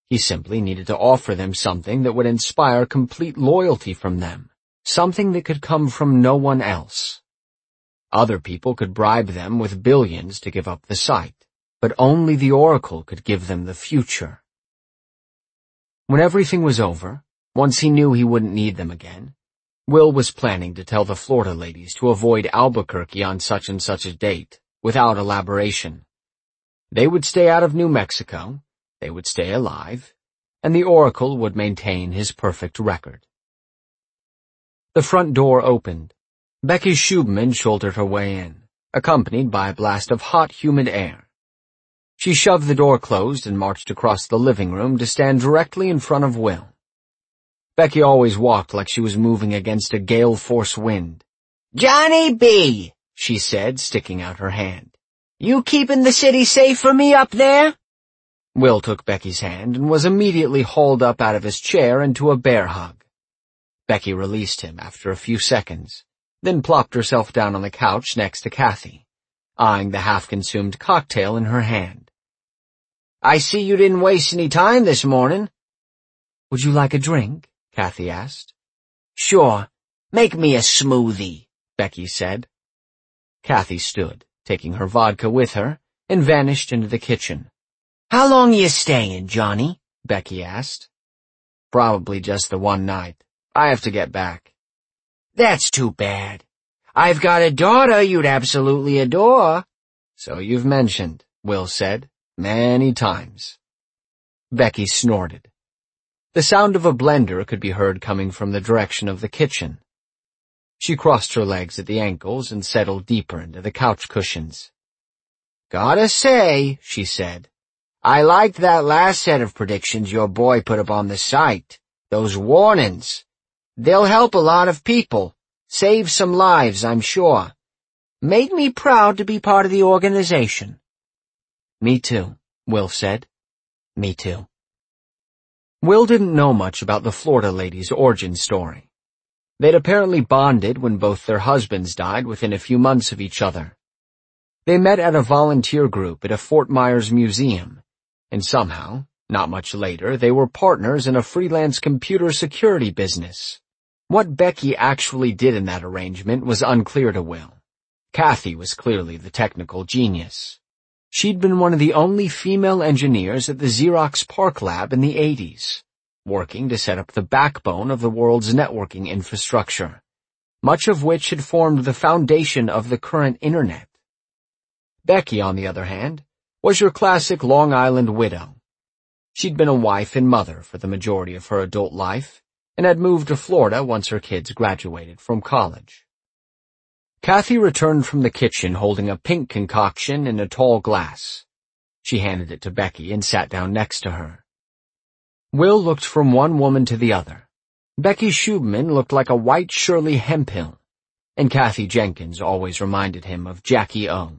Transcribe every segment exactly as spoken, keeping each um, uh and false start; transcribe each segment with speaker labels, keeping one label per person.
Speaker 1: He simply needed to offer them something that would inspire complete loyalty from them, something that could come from no one else. Other people could bribe them with billions to give up the site, but only the Oracle could give them the future. When everything was over, once he knew he wouldn't need them again, Will was planning to tell the Florida ladies to avoid Albuquerque on such and such a date, without elaboration. They would stay out of New Mexico, they would stay alive, and the Oracle would maintain his perfect record. The front door opened. Becky Schubman shouldered her way in, accompanied by a blast of hot, humid air. She shoved the door closed and marched across the living room to stand directly in front of Will. Becky always walked like she was moving against a gale-force wind.
Speaker 2: "Johnny B.,"
Speaker 1: she said, sticking out her hand.
Speaker 2: "You keeping the city safe for me up there?"
Speaker 1: Will took Becky's hand and was immediately hauled up out of his chair into a bear hug. Becky released him after a few seconds, then plopped herself down on the couch next to Kathy, eyeing the half-consumed cocktail in her hand.
Speaker 2: "I see you didn't waste any time this morning."
Speaker 1: "Would you like a drink?" Kathy asked.
Speaker 2: "Sure. Make me a smoothie,"
Speaker 1: Becky said. Kathy stood, taking her vodka with her, and vanished into the kitchen.
Speaker 2: "How long you staying, Johnny?"
Speaker 1: Becky asked. "Probably just the one night. I have to get back."
Speaker 2: "That's too bad. I've got a daughter you'd absolutely adore."
Speaker 1: "So you've mentioned," Will said, "many times." Becky snorted. The sound of a blender could be heard coming from the direction of the kitchen. She crossed her legs at the ankles and settled deeper into the couch cushions.
Speaker 2: "Gotta say," she said, "I liked that last set of predictions your boy put up on the site. Those warnings. They'll help a lot of people. Save some lives, I'm sure. Made me proud to be part of the organization."
Speaker 1: "Me too," Will said. "Me too." Will didn't know much about the Florida ladies' origin story. They'd apparently bonded when both their husbands died within a few months of each other. They met at a volunteer group at a Fort Myers museum, and somehow, not much later, they were partners in a freelance computer security business. What Becky actually did in that arrangement was unclear to Will. Kathy was clearly the technical genius. She'd been one of the only female engineers at the Xerox PARC lab in the eighties, working to set up the backbone of the world's networking infrastructure, much of which had formed the foundation of the current Internet. Becky, on the other hand, was your classic Long Island widow. She'd been a wife and mother for the majority of her adult life, and had moved to Florida once her kids graduated from college. Kathy returned from the kitchen holding a pink concoction in a tall glass. She handed it to Becky and sat down next to her. Will looked from one woman to the other. Becky Schubman looked like a white Shirley Hemphill, and Kathy Jenkins always reminded him of Jackie O.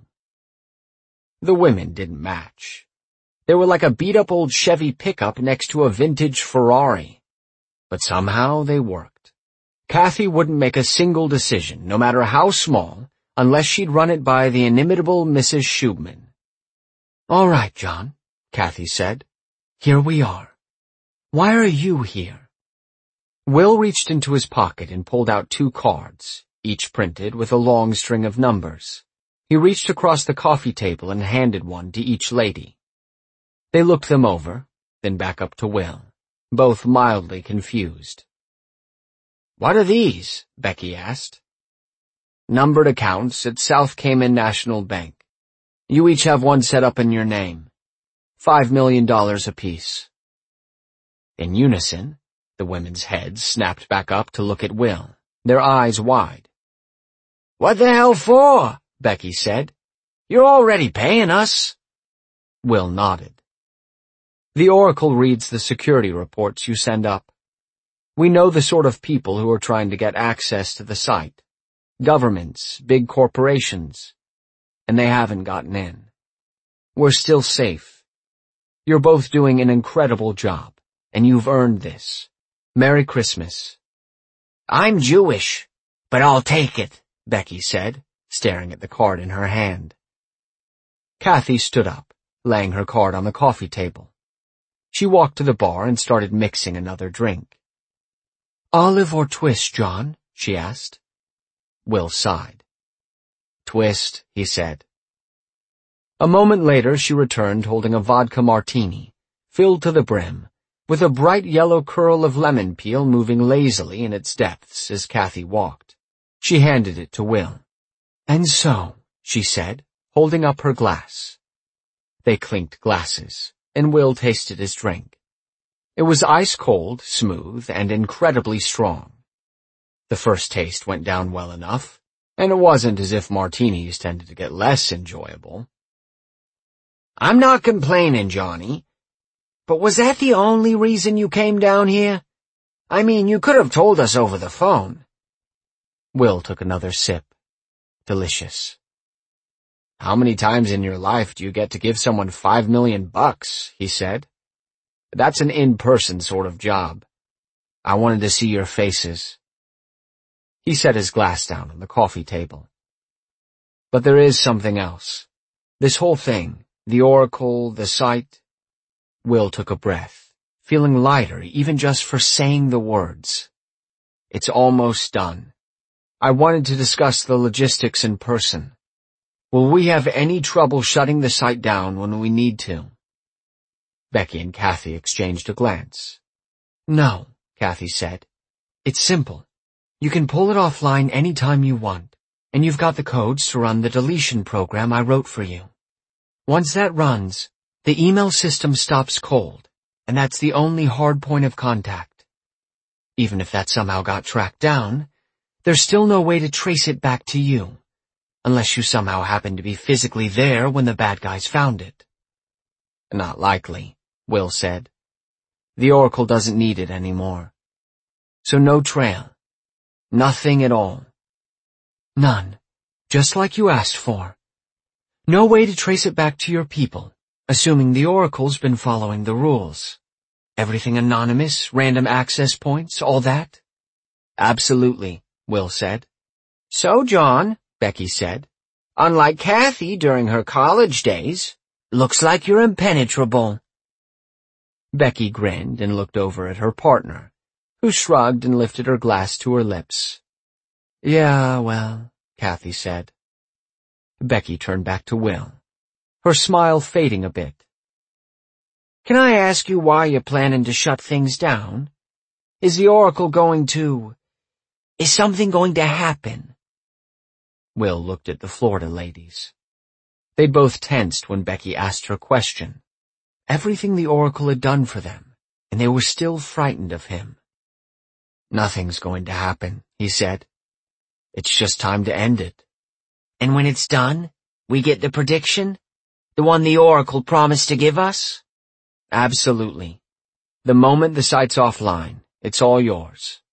Speaker 1: The women didn't match. They were like a beat-up old Chevy pickup next to a vintage Ferrari. But somehow they worked. Kathy wouldn't make a single decision, no matter how small, unless she'd run it by the inimitable Missus Schubman. "All right, John," Kathy said. "Here we are. Why are you here?" Will reached into his pocket and pulled out two cards, each printed with a long string of numbers. He reached across the coffee table and handed one to each lady. They looked them over, then back up to Will, both mildly confused. "What are these?" Becky asked. "Numbered accounts at South Cayman National Bank. You each have one set up in your name. Five million dollars apiece." In unison, the women's heads snapped back up to look at Will, their eyes wide. "What the hell for?" Becky said. "You're already paying us." Will nodded. "The Oracle reads the security reports you send up. We know the sort of people who are trying to get access to the site. Governments, big corporations. And they haven't gotten in. We're still safe. You're both doing an incredible job, and you've earned this. Merry Christmas." "I'm Jewish, but I'll take it," Becky said, staring at the card in her hand. Kathy stood up, laying her card on the coffee table. She walked to the bar and started mixing another drink. "Olive or twist, John?" she asked. Will sighed. "Twist," he said. A moment later she returned holding a vodka martini, filled to the brim, with a bright yellow curl of lemon peel moving lazily in its depths as Kathy walked. She handed it to Will. "And so," she said, holding up her glass. They clinked glasses, and Will tasted his drink. It was ice-cold, smooth, and incredibly strong. The first taste went down well enough, and it wasn't as if martinis tended to get less enjoyable.
Speaker 2: "I'm not complaining, Johnny. But was that the only reason you came down here? I mean, you could have told us over the phone."
Speaker 1: Will took another sip. Delicious.
Speaker 2: "How many times in your life do you get to give someone five million bucks?" he said. "That's an in-person sort of job. I wanted to see your faces."
Speaker 1: He set his glass down on the coffee table. "But there is something else. This whole thing, the Oracle, the site." Will took a breath, feeling lighter even just for saying the words. "It's almost done. I wanted to discuss the logistics in person. Will we have any trouble shutting the site down when we need to?" Becky and Kathy exchanged a glance. "No," Kathy said. "It's simple. You can pull it offline any time you want, and you've got the codes to run the deletion program I wrote for you. Once that runs, the email system stops cold, and that's the only hard point of contact. Even if that somehow got tracked down, there's still no way to trace it back to you, unless you somehow happen to be physically there when the bad guys found it."
Speaker 2: "Not likely," Will said.
Speaker 1: "The Oracle doesn't need it anymore. So no trail. Nothing at all. None. Just like you asked for. No way to trace it back to your people, assuming the Oracle's been following the rules. Everything anonymous, random access points, all that?"
Speaker 2: "Absolutely," Will said. "So, John," Becky said, "unlike Kathy during her college days, looks like you're impenetrable."
Speaker 1: Becky grinned and looked over at her partner, who shrugged and lifted her glass to her lips. "Yeah, well," Kathy said. Becky turned back to Will, her smile fading a bit.
Speaker 2: "Can I ask you why you're planning to shut things down? Is the Oracle going to... Is something going to happen?"
Speaker 1: Will looked at the Florida ladies. They'd both tensed when Becky asked her question. Everything the Oracle had done for them, and they were still frightened of him. "Nothing's going to happen," he said. "It's just time to end it."
Speaker 2: "And when it's done, we get the prediction? The one the Oracle promised to give us?"
Speaker 1: "Absolutely. The moment the site's offline, it's all yours."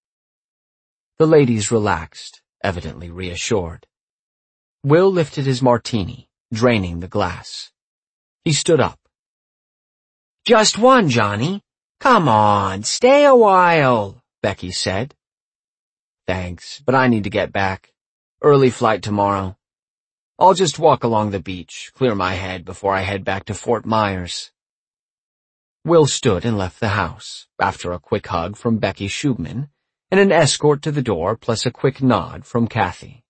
Speaker 1: The ladies relaxed, evidently reassured. Will lifted his martini, draining the glass. He stood up.
Speaker 2: "Just one, Johnny. Come on, stay a while," Becky said.
Speaker 1: "Thanks, but I need to get back. Early flight tomorrow. I'll just walk along the beach, clear my head before I head back to Fort Myers." Will stood and left the house, after a quick hug from Becky Schubman, and an escort to the door plus a quick nod from Kathy.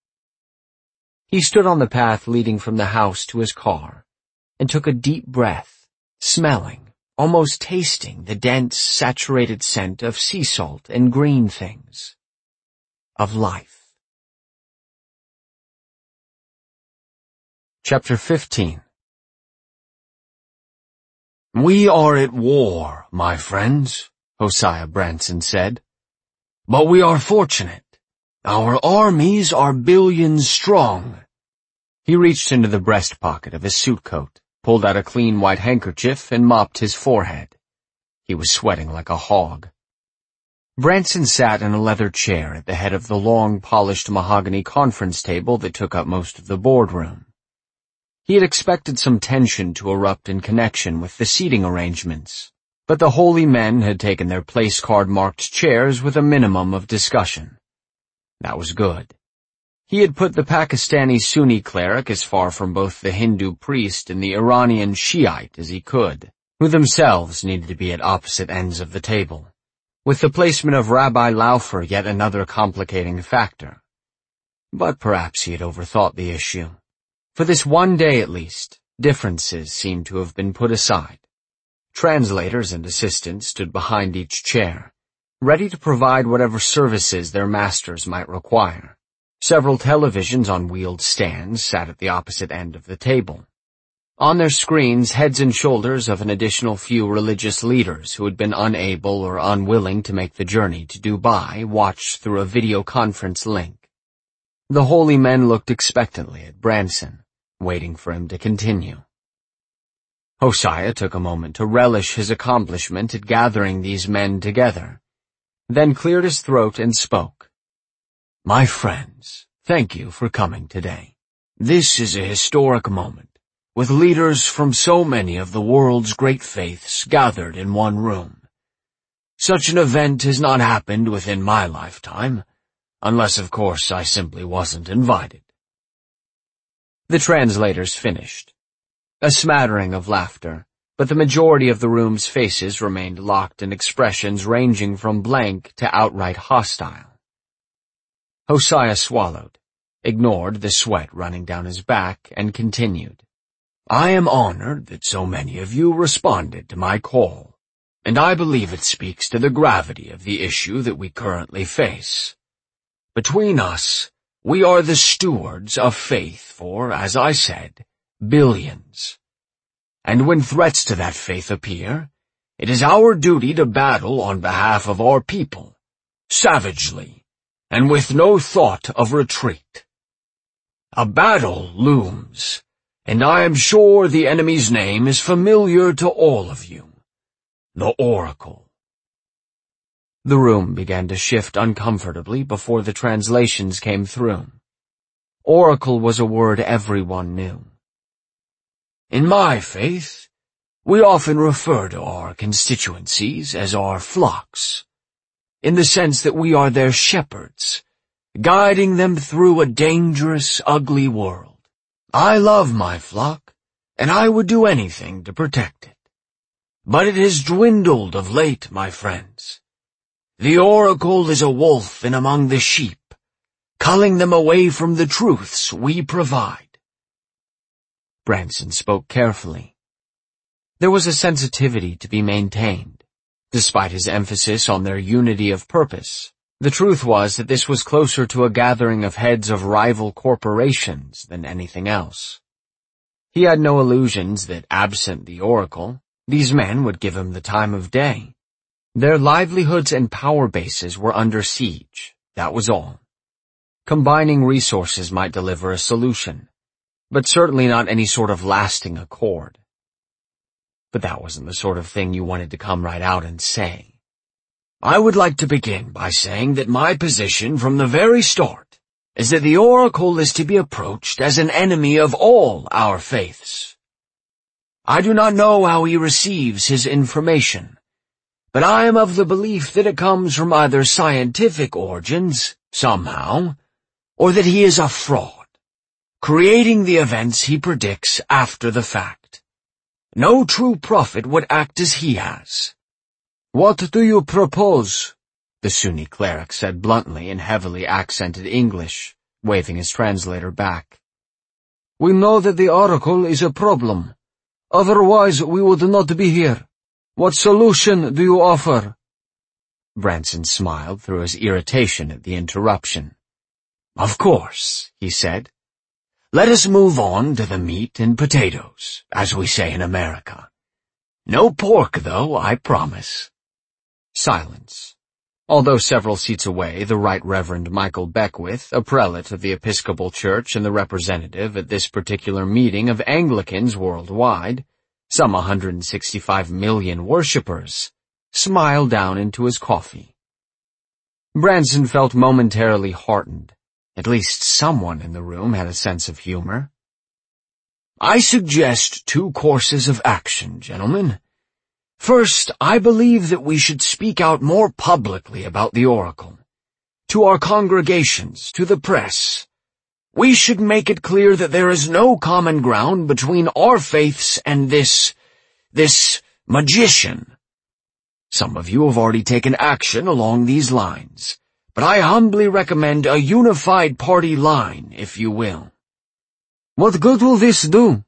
Speaker 1: He stood on the path leading from the house to his car, and took a deep breath, smelling, almost tasting the dense, saturated scent of sea salt and green things. Of life. Chapter fifteen.
Speaker 3: "We are at war, my friends," Hosea Branson said. "But we are fortunate. Our armies are billions strong."
Speaker 1: He reached into the breast pocket of his suit coat, pulled out a clean white handkerchief, and mopped his forehead. He was sweating like a hog. Branson sat in a leather chair at the head of the long, polished mahogany conference table that took up most of the boardroom. He had expected some tension to erupt in connection with the seating arrangements, but the holy men had taken their place card-marked chairs with a minimum of discussion. That was good. He had put the Pakistani Sunni cleric as far from both the Hindu priest and the Iranian Shiite as he could. who themselves needed to be at opposite ends of the table, with the placement of Rabbi Laufer yet another complicating factor. But perhaps he had overthought the issue. For this one day at least, differences seemed to have been put aside. Translators and assistants stood behind each chair, ready to provide whatever services their masters might require. Several televisions on wheeled stands sat at the opposite end of the table. On their screens, heads and shoulders of an additional few religious leaders who had been unable or unwilling to make the journey to Dubai watched through a video conference link. The holy men looked expectantly at Branson, waiting for him to continue. Hosea took a moment to relish his accomplishment at gathering these men together, then cleared his throat and spoke.
Speaker 3: My friends, thank you for coming today. This is a historic moment, with leaders from so many of the world's great faiths gathered in one room. Such an event has not happened within my lifetime, unless, of course, I simply wasn't invited.
Speaker 1: The translators finished. A smattering of laughter, but the majority of the room's faces remained locked in expressions ranging from blank to outright hostile. Hosea swallowed, ignored the sweat running down his back, and continued.
Speaker 3: I am honored that so many of you responded to my call, and I believe it speaks to the gravity of the issue that we currently face. Between us, we are the stewards of faith for, as I said, billions. And when threats to that faith appear, it is our duty to battle on behalf of our people, savagely, and with no thought of retreat. A battle looms, and I am sure the enemy's name is familiar to all of you. The Oracle.
Speaker 1: The room began to shift uncomfortably before the translations came through. Oracle was a word everyone knew.
Speaker 3: In my faith, we often refer to our constituencies as our flocks, in the sense that we are their shepherds, guiding them through a dangerous, ugly world. I love my flock, and I would do anything to protect it. But it has dwindled of late, my friends. The Oracle is a wolf in among the sheep, culling them away from the truths we provide.
Speaker 1: Branson spoke carefully. There was a sensitivity to be maintained, despite his emphasis on their unity of purpose. The truth was that this was closer to a gathering of heads of rival corporations than anything else. He had no illusions that, absent the Oracle, these men would give him the time of day. Their livelihoods and power bases were under siege, that was all. Combining resources might deliver a solution, but certainly not any sort of lasting accord. But that wasn't the sort of thing you wanted to come right out and say.
Speaker 3: I would like to begin by saying that my position from the very start is that the Oracle is to be approached as an enemy of all our faiths. I do not know how he receives his information, but I am of the belief that it comes from either scientific origins, somehow, or that he is a fraud, creating the events he predicts after the fact. No true prophet would act as he has.
Speaker 2: What do you propose?
Speaker 1: The Sunni cleric said bluntly in heavily accented English, waving his translator back.
Speaker 2: We know that the Oracle is a problem. Otherwise we would not be here. What solution do you offer?
Speaker 1: Branson smiled through his irritation at the interruption.
Speaker 3: Of course, he said. Let us move on to the meat and potatoes, as we say in America. No pork, though, I promise.
Speaker 1: Silence. Although several seats away, the Right Reverend Michael Beckwith, a prelate of the Episcopal Church and the representative at this particular meeting of Anglicans worldwide, some one hundred sixty-five million worshippers, smiled down into his coffee. Branson felt momentarily heartened. At least someone in the room had a sense of humor.
Speaker 3: I suggest two courses of action, gentlemen. First, I believe that we should speak out more publicly about the Oracle. To our congregations, to the press. We should make it clear that there is no common ground between our faiths and this, this magician. Some of you have already taken action along these lines, but I humbly recommend a unified party line, if you will.
Speaker 1: What good will this do?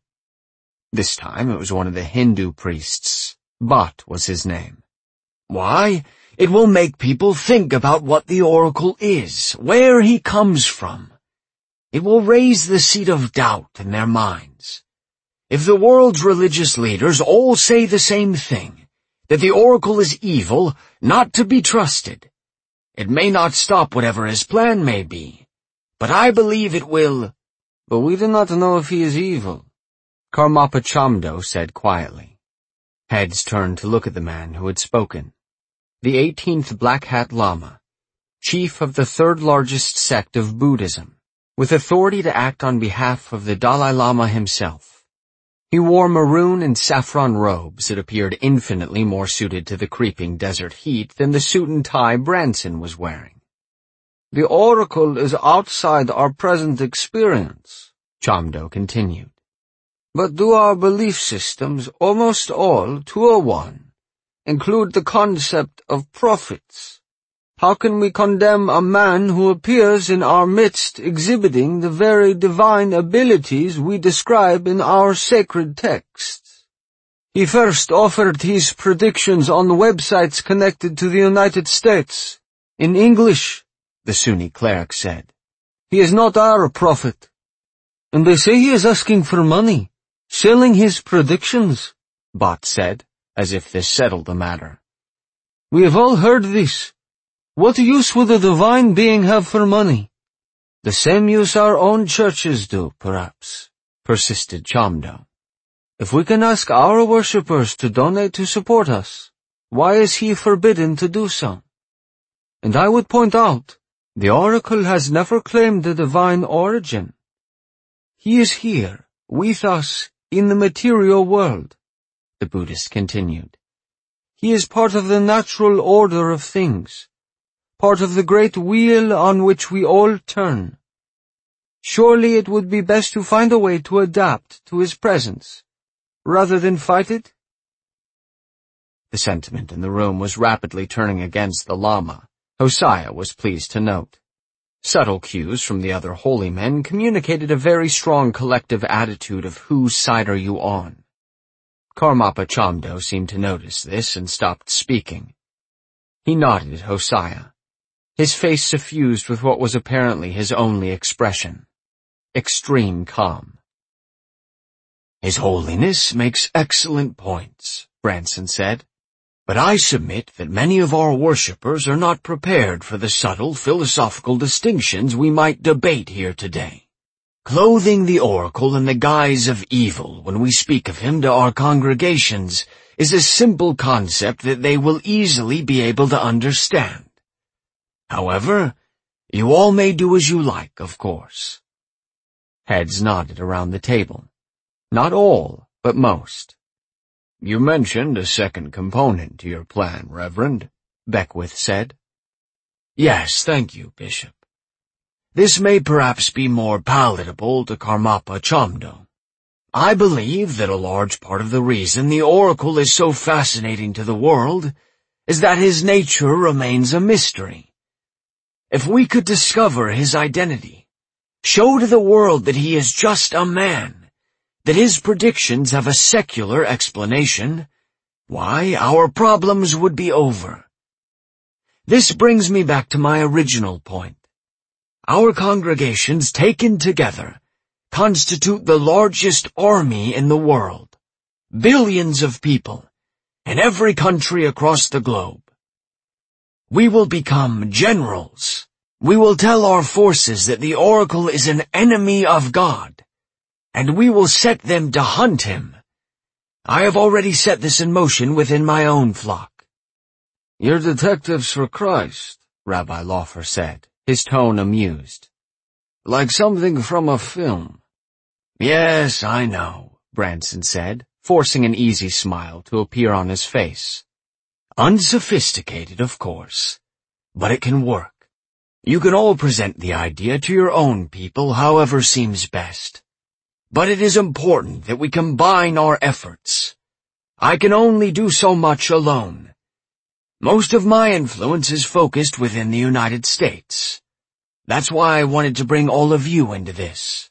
Speaker 3: This time it was one of the Hindu priests. Bhatt was his name. Why, it will make people think about what the oracle is, where he comes from. It will raise the seed of doubt in their minds. If the world's religious leaders all say the same thing, that the oracle is evil, not to be trusted, it may not stop whatever his plan may be, but I believe it will.
Speaker 1: But we do not know if he is evil, Karmapa Chamdo said quietly. Heads turned to look at the man who had spoken. The eighteenth Black Hat Lama, chief of the third largest sect of Buddhism, with authority to act on behalf of the Dalai Lama himself. He wore maroon and saffron robes that appeared infinitely more suited to the creeping desert heat than the suit and tie Branson was wearing.
Speaker 2: The oracle is outside our present experience, Chamdo continued. But do our belief systems, almost all, to a one, include the concept of prophets? How can we condemn a man who appears in our midst exhibiting the very divine abilities we describe in our sacred texts? He first offered his predictions on websites connected to the United States, in English, the Sunni cleric said. He is not our prophet. And they say he is asking for money, selling his predictions, Bhatt said, as if this settled the matter. We have all heard this. What use would a divine being have for money? The same use our own churches do, perhaps, persisted Chamdo. If we can ask our worshippers to donate to support us, why is he forbidden to do so? And I would point out, the oracle has never claimed a divine origin. He is here, with us, in the material world, the Buddhist continued. He is part of the natural order of things, part of the great wheel on which we all turn. Surely it would be best to find a way to adapt to his presence, rather than fight it?
Speaker 1: The sentiment in the room was rapidly turning against the Lama, Hosea was pleased to note. Subtle cues from the other holy men communicated a very strong collective attitude of whose side are you on. Karmapa Chamdo seemed to notice this and stopped speaking. He nodded at Hosea, his face suffused with what was apparently his only expression, extreme calm.
Speaker 3: His Holiness makes excellent points, Branson said, but I submit that many of our worshippers are not prepared for the subtle philosophical distinctions we might debate here today. Clothing the oracle in the guise of evil when we speak of him to our congregations is a simple concept that they will easily be able to understand. However, you all may do as you like, of course.
Speaker 1: Heads nodded around the table. Not all, but most.
Speaker 3: You mentioned a second component to your plan, Reverend, Beckwith said. Yes, thank you, Bishop. This may perhaps be more palatable to Karmapa Chamdo. I believe that a large part of the reason the oracle is so fascinating to the world is that his nature remains a mystery. If we could discover his identity, show to the world that he is just a man, that his predictions have a secular explanation, why, our problems would be over. This brings me back to my original point. Our congregations taken together constitute the largest army in the world, billions of people, in every country across the globe. We will become generals. We will tell our forces that the oracle is an enemy of God, and we will set them to hunt him. I have already set this in motion within my own flock.
Speaker 2: You're detectives for Christ, Rabbi Laufer said, his tone amused. Like something from a film.
Speaker 3: Yes, I know,
Speaker 1: Branson said, forcing an easy smile to appear on his face.
Speaker 3: Unsophisticated, of course, but it can work. You can all present the idea to your own people however seems best. But it is important that we combine our efforts. I can only do so much alone. Most of my influence is focused within the United States. That's why I wanted to bring all of you into this."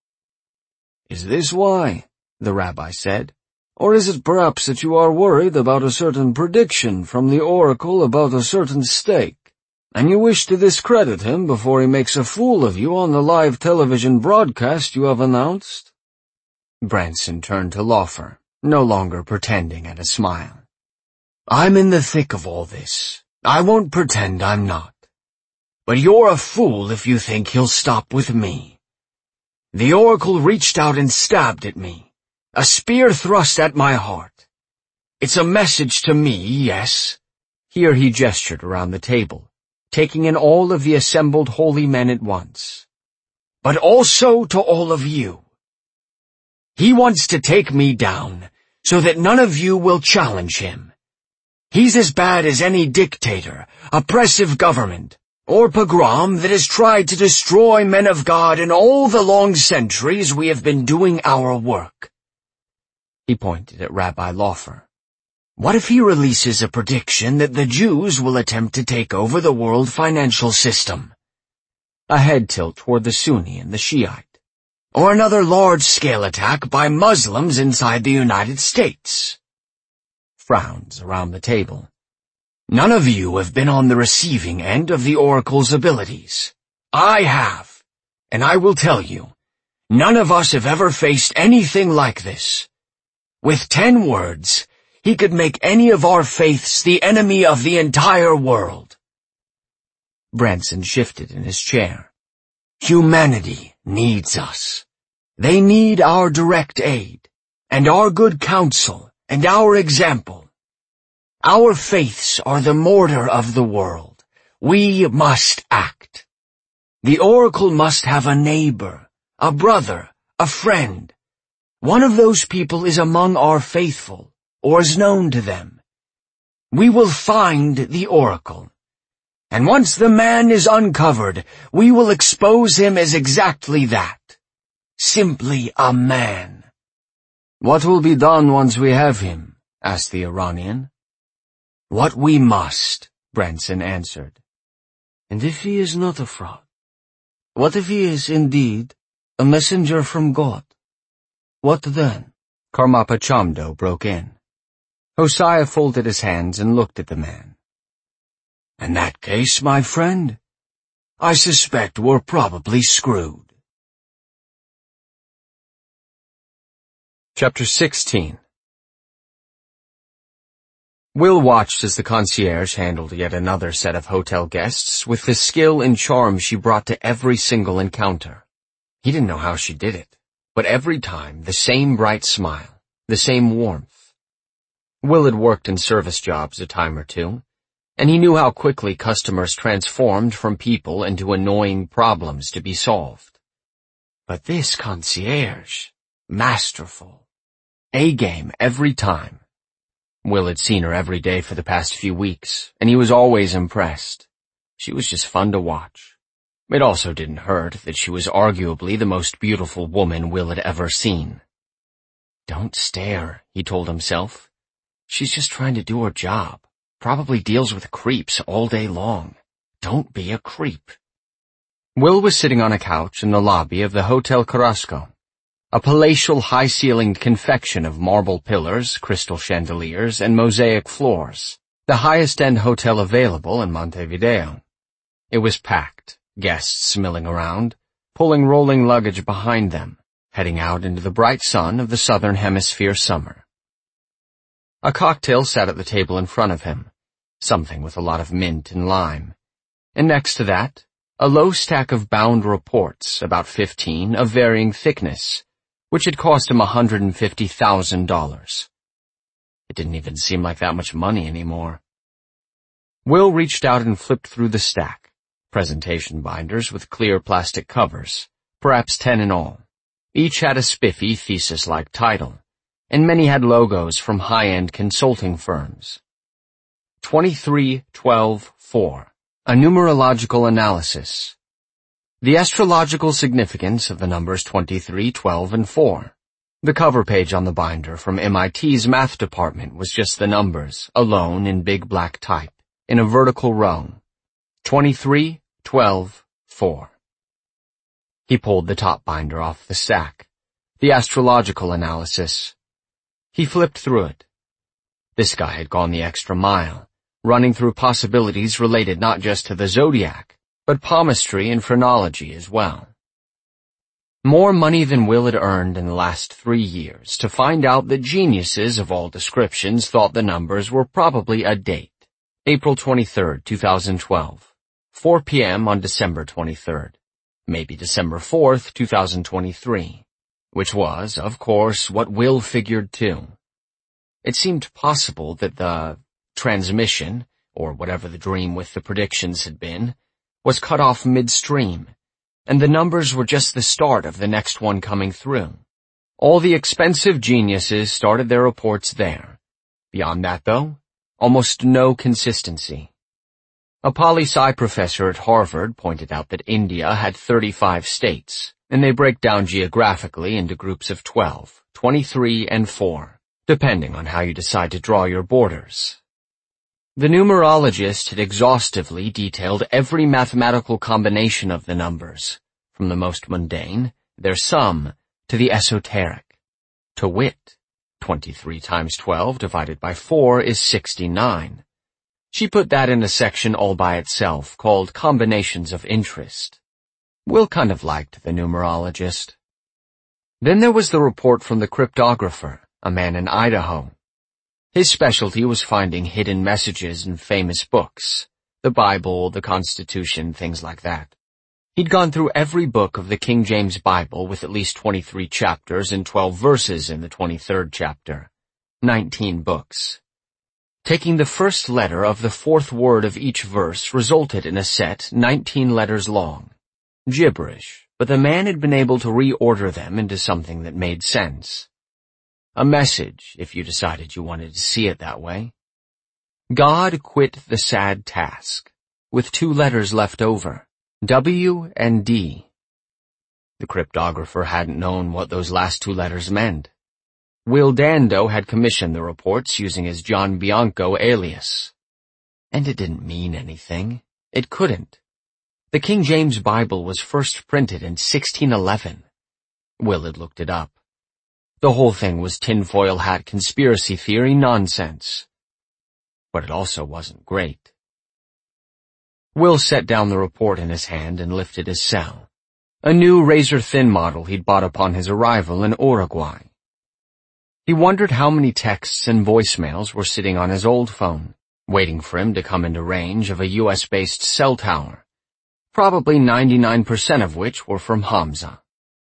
Speaker 1: "Is this why?" the rabbi said. "Or is it perhaps that you are worried about a certain prediction from the oracle about a certain stake, and you wish to discredit him before he makes a fool of you on the live television broadcast you have announced?" Branson turned to Laufer, no longer pretending at a smile.
Speaker 3: "I'm in the thick of all this. I won't pretend I'm not. But you're a fool if you think he'll stop with me. The oracle reached out and stabbed at me, a spear thrust at my heart. It's a message to me, yes."
Speaker 1: Here he gestured around the table, taking in all of the assembled holy men at once.
Speaker 3: "But also to all of you. He wants to take me down so that none of you will challenge him. He's as bad as any dictator, oppressive government, or pogrom that has tried to destroy men of God in all the long centuries we have been doing our work."
Speaker 1: He pointed at Rabbi Laufer.
Speaker 3: "What if he releases a prediction that the Jews will attempt to take over the world financial system?"
Speaker 1: A head tilt toward the Sunni and the Shiite.
Speaker 3: "Or another large-scale attack by Muslims inside the United States?"
Speaker 1: Frowns around the table.
Speaker 3: "None of you have been on the receiving end of the oracle's abilities. I have, and I will tell you, none of us have ever faced anything like this. With ten words, he could make any of our faiths the enemy of the entire world."
Speaker 1: Branson shifted in his chair.
Speaker 3: "Humanity needs us. They need our direct aid, and our good counsel, and our example. Our faiths are the mortar of the world. We must act. The oracle must have a neighbor, a brother, a friend. One of those people is among our faithful, or is known to them. We will find the oracle. And once the man is uncovered, we will expose him as exactly that. Simply a man."
Speaker 1: "What will be done once we have him?" asked the Iranian.
Speaker 3: "What we must,"
Speaker 1: Branson answered.
Speaker 2: "And if he is not a fraud? What if he is indeed a messenger from God? What then?"
Speaker 1: Karmapa Chamdo broke in. Hosea folded his hands and looked at the man.
Speaker 3: "In that case, my friend, I suspect we're probably screwed."
Speaker 1: Chapter sixteen. Will watched as the concierge handled yet another set of hotel guests with the skill and charm she brought to every single encounter. He didn't know how she did it, but every time the same bright smile, the same warmth. Will had worked in service jobs a time or two, and he knew how quickly customers transformed from people into annoying problems to be solved. But this concierge, masterful, A-game every time. Will had seen her every day for the past few weeks, and he was always impressed. She was just fun to watch. It also didn't hurt that she was arguably the most beautiful woman Will had ever seen. Don't stare, he told himself. She's just trying to do her job. Probably deals with creeps all day long. Don't be a creep. Will was sitting on a couch in the lobby of the Hotel Carrasco, a palatial high-ceilinged confection of marble pillars, crystal chandeliers, and mosaic floors, the highest-end hotel available in Montevideo. It was packed, guests milling around, pulling rolling luggage behind them, heading out into the bright sun of the southern hemisphere summer. A cocktail sat at the table in front of him, something with a lot of mint and lime, and next to that, a low stack of bound reports, about fifteen, of varying thickness, which had cost him one hundred fifty thousand dollars. It didn't even seem like that much money anymore. Will reached out and flipped through the stack, presentation binders with clear plastic covers, perhaps ten in all. Each had a spiffy thesis-like title, and many had logos from high-end consulting firms. twenty-three twelve four, a numerological analysis. The astrological significance of the numbers twenty-three, twelve, and four. The cover page on the binder from M I T's math department was just the numbers, alone in big black type, in a vertical row. twenty-three, twelve, four. He pulled the top binder off the stack. The astrological analysis. He flipped through it. This guy had gone the extra mile, running through possibilities related not just to the zodiac, but palmistry and phrenology as well. More money than Will had earned in the last three years to find out that geniuses of all descriptions thought the numbers were probably a date. April twenty-third, two thousand twelve. four p m on December twenty-third. Maybe December fourth, two thousand twenty-three. Which was, of course, what Will figured too. It seemed possible that the transmission, or whatever the dream with the predictions had been, was cut off midstream, and the numbers were just the start of the next one coming through. All the expensive geniuses started their reports there. Beyond that, though, almost no consistency. A poli-sci professor at Harvard pointed out that India had thirty-five states, and they break down geographically into groups of twelve, twenty-three, and four, depending on how you decide to draw your borders. The numerologist had exhaustively detailed every mathematical combination of the numbers, from the most mundane, their sum, to the esoteric. To wit, twenty-three times twelve divided by four is sixty-nine. She put that in a section all by itself called Combinations of Interest. Will kind of liked the numerologist. Then there was the report from the cryptographer, a man in Idaho. His specialty was finding hidden messages in famous books, the Bible, the Constitution, things like that. He'd gone through every book of the King James Bible with at least twenty-three chapters and twelve verses in the twenty-third chapter. Nineteen books. Taking the first letter of the fourth word of each verse resulted in a set nineteen letters long. Gibberish, but the man had been able to reorder them into something that made sense. A message, if you decided you wanted to see it that way. God quit the sad task, with two letters left over, W and D. The cryptographer hadn't known what those last two letters meant. Will Dando had commissioned the reports using his John Bianco alias. And it didn't mean anything. It couldn't. The King James Bible was first printed in sixteen eleven. Will had looked it up. The whole thing was tinfoil hat conspiracy theory nonsense. But it also wasn't great. Will set down the report in his hand and lifted his cell. A new razor-thin model he'd bought upon his arrival in Uruguay. He wondered how many texts and voicemails were sitting on his old phone, waiting for him to come into range of a U S-based cell tower, probably ninety-nine percent of which were from Hamza.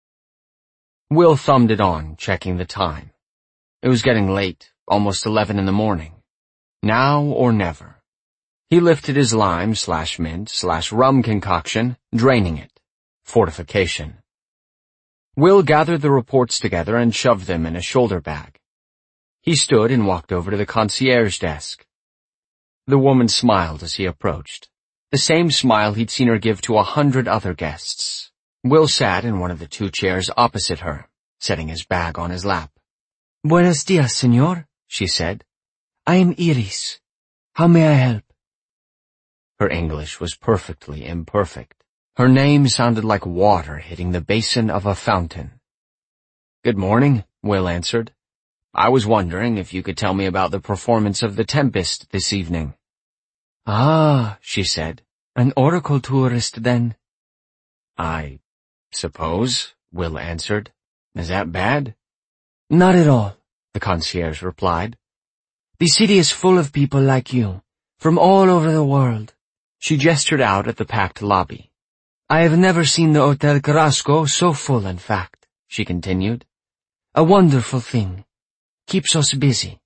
Speaker 1: Will thumbed it on, checking the time. It was getting late, almost eleven in the morning. Now or never. He lifted his lime slash mint slash rum concoction, draining it. Fortification. Will gathered the reports together and shoved them in a shoulder bag. He stood and walked over to the concierge desk. The woman smiled as he approached, the same smile he'd seen her give to a hundred other guests. Will sat in one of the two chairs opposite her, setting his bag on his lap.
Speaker 4: Buenos dias, señor, she said. I am Iris. How may I help?
Speaker 1: Her English was perfectly imperfect. Her name sounded like water hitting the basin of a fountain. Good morning, Will answered. I was wondering if you could tell me about the performance of The Tempest this evening.
Speaker 4: Ah, she said. An oracle tourist, then.
Speaker 1: I suppose, Will answered. Is that bad?
Speaker 4: Not at all,
Speaker 1: the concierge replied.
Speaker 4: The city is full of people like you, from all over the world.
Speaker 1: She gestured out at the packed lobby.
Speaker 4: I have never seen the Hotel Carrasco so full, in fact, she continued. A wonderful thing. Keeps us busy.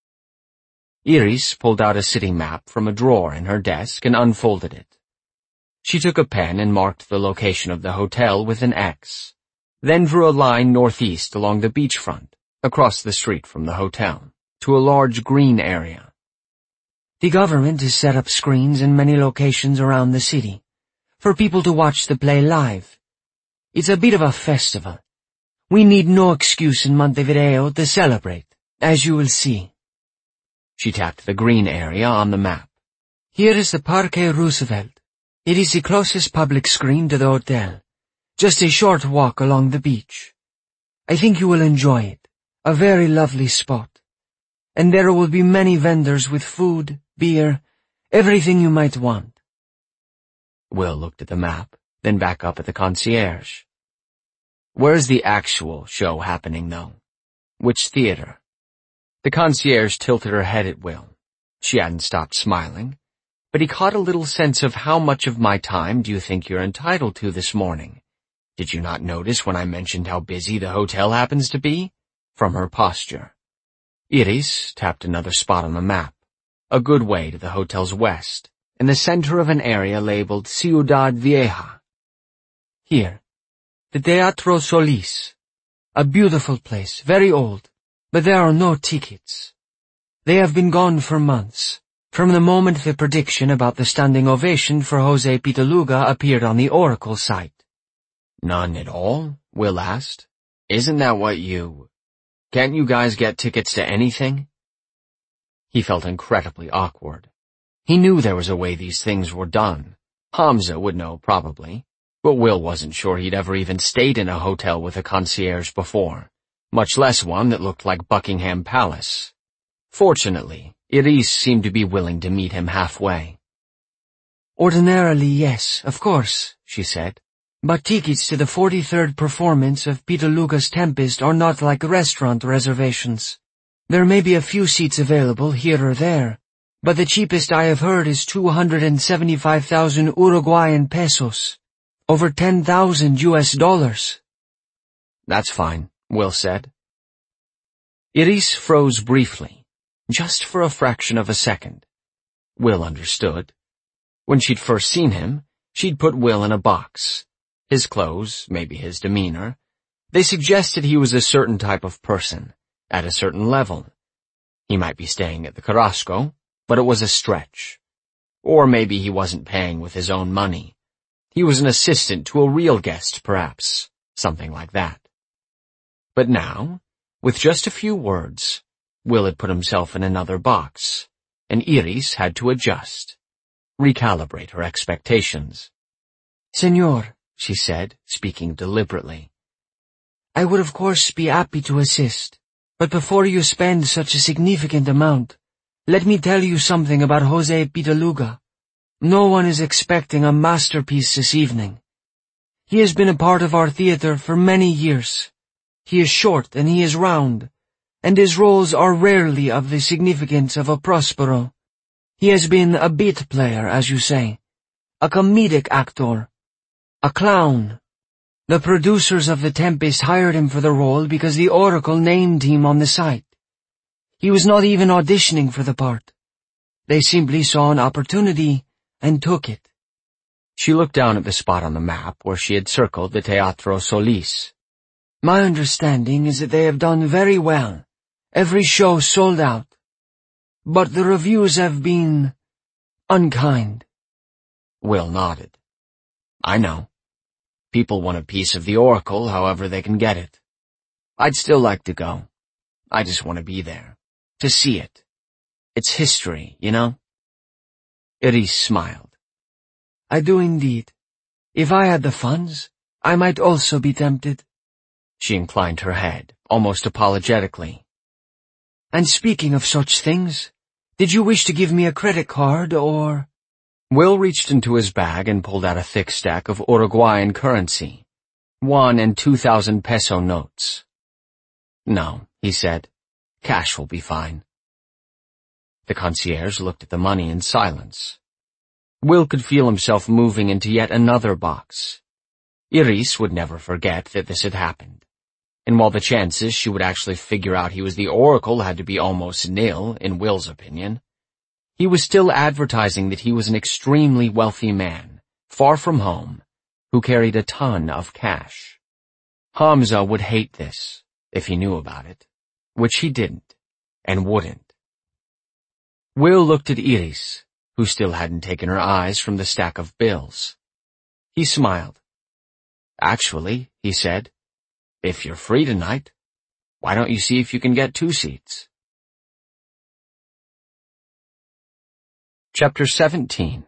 Speaker 1: Iris pulled out a city map from a drawer in her desk and unfolded it. She took a pen and marked the location of the hotel with an X, then drew a line northeast along the beachfront, across the street from the hotel, to a large green area.
Speaker 4: The government has set up screens in many locations around the city, for people to watch the play live. It's a bit of a festival. We need no excuse in Montevideo to celebrate, as you will see.
Speaker 1: She tapped the green area on the map.
Speaker 4: Here is the Parque Roosevelt. It is the closest public screen to the hotel. Just a short walk along the beach. I think you will enjoy it. A very lovely spot. And there will be many vendors with food, beer, everything you might want.
Speaker 1: Will looked at the map, then back up at the concierge. Where's the actual show happening, though? Which theater? The concierge tilted her head at Will. She hadn't stopped smiling, but he caught a little sense of how much of my time do you think you're entitled to this morning? Did you not notice when I mentioned how busy the hotel happens to be? From her posture. Iris tapped another spot on the map, a good way to the hotel's west, in the center of an area labeled Ciudad Vieja.
Speaker 4: Here, the Teatro Solis. A beautiful place, very old, but there are no tickets. They have been gone for months, from the moment the prediction about the standing ovation for Jose Pitaluga appeared on the Oracle site.
Speaker 1: None at all? Will asked. Isn't that what you... Can't you guys get tickets to anything? He felt incredibly awkward. He knew there was a way these things were done. Hamza would know, probably, but Will wasn't sure he'd ever even stayed in a hotel with a concierge before, much less one that looked like Buckingham Palace. Fortunately, Iris seemed to be willing to meet him halfway.
Speaker 4: Ordinarily, yes, of course, she said. But tickets to the forty-third performance of Pitaluga's Tempest are not like restaurant reservations. There may be a few seats available here or there, but the cheapest I have heard is two hundred seventy-five thousand Uruguayan pesos, over ten thousand U S dollars.
Speaker 1: That's fine, Will said. Iris froze briefly, just for a fraction of a second. Will understood. When she'd first seen him, she'd put Will in a box. His clothes, maybe his demeanor, they suggested he was a certain type of person, at a certain level. He might be staying at the Carrasco, but it was a stretch. Or maybe he wasn't paying with his own money. He was an assistant to a real guest, perhaps, something like that. But now, with just a few words, Will had put himself in another box, and Iris had to adjust, recalibrate her expectations.
Speaker 4: Senor, she said, speaking deliberately, I would of course be happy to assist, but before you spend such a significant amount, let me tell you something about Jose Pitaluga. No one is expecting a masterpiece this evening. He has been a part of our theater for many years. He is short and he is round, and his roles are rarely of the significance of a Prospero. He has been a bit player, as you say, a comedic actor, a clown. The producers of The Tempest hired him for the role because the Oracle named him on the site. He was not even auditioning for the part. They simply saw an opportunity and took it.
Speaker 1: She looked down at the spot on the map where she had circled the Teatro Solis.
Speaker 4: My understanding is that they have done very well. Every show sold out. But the reviews have been unkind.
Speaker 1: Will nodded. I know. People want a piece of the Oracle however they can get it. I'd still like to go. I just want to be there. To see it. It's history, you know? Iris smiled.
Speaker 4: I do indeed. If I had the funds, I might also be tempted.
Speaker 1: She inclined her head, almost apologetically.
Speaker 4: And speaking of such things, did you wish to give me a credit card, or...
Speaker 1: Will reached into his bag and pulled out a thick stack of Uruguayan currency, one and two thousand peso notes. No, he said. Cash will be fine. The concierge looked at the money in silence. Will could feel himself moving into yet another box. Iris would never forget that this had happened, and while the chances she would actually figure out he was the Oracle had to be almost nil, in Will's opinion, he was still advertising that he was an extremely wealthy man, far from home, who carried a ton of cash. Hamza would hate this, if he knew about it, which he didn't, and wouldn't. Will looked at Iris, who still hadn't taken her eyes from the stack of bills. He smiled. Actually, he said,
Speaker 3: If you're free tonight, why don't you see if you can get two seats? Chapter seventeen.